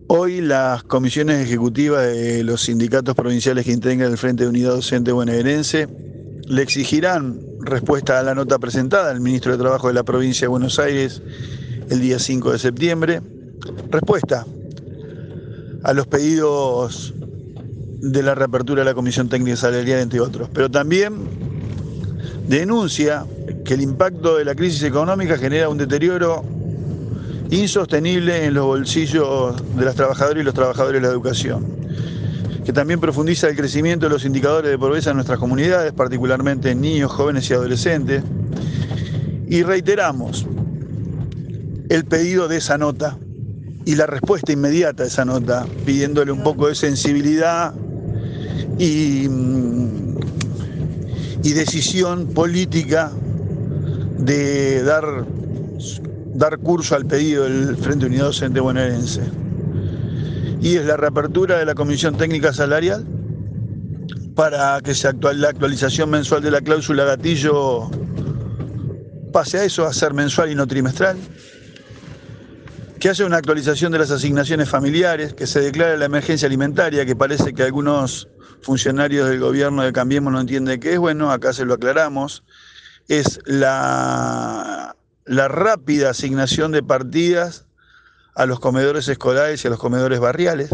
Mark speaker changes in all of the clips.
Speaker 1: Hoy las comisiones ejecutivas de los sindicatos provinciales que integran el Frente de Unidad Docente Bonaerense le exigirán respuesta a la nota presentada al ministro de Trabajo de la provincia de Buenos Aires el día 5 de septiembre, respuesta a los pedidos de la reapertura de la Comisión Técnica Salarial, entre otros, pero también denuncia que el impacto de la crisis económica genera un deterioro insostenible en los bolsillos de las trabajadoras y los trabajadores de la educación, que también profundiza el crecimiento de los indicadores de pobreza en nuestras comunidades, particularmente en niños, jóvenes y adolescentes, y reiteramos el pedido de esa nota y la respuesta inmediata a esa nota, pidiéndole un poco de sensibilidad y decisión política de dar curso al pedido del Frente de Unidad Docente Bonaerense. Y es la reapertura de la Comisión Técnica Salarial para que la actualización mensual de la cláusula gatillo pase a eso, a ser mensual y no trimestral, que haya una actualización de las asignaciones familiares, que se declare la emergencia alimentaria, que parece que algunos funcionarios del gobierno de Cambiemos no entienden qué es. Bueno, acá se lo aclaramos. Es la rápida asignación de partidas a los comedores escolares y a los comedores barriales,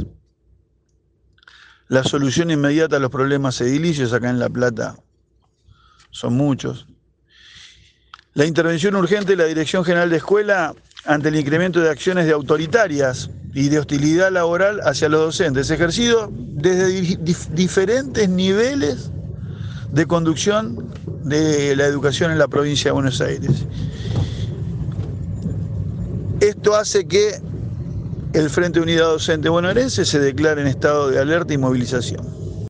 Speaker 1: la solución inmediata a los problemas edilicios, acá en La Plata son muchos, la intervención urgente de la Dirección General de Escuela ante el incremento de acciones de autoritarias y de hostilidad laboral hacia los docentes, ejercido desde diferentes niveles de conducción de la educación en la provincia de Buenos Aires. Esto hace que el Frente de Unidad Docente Bonaerense se declare en estado de alerta y movilización.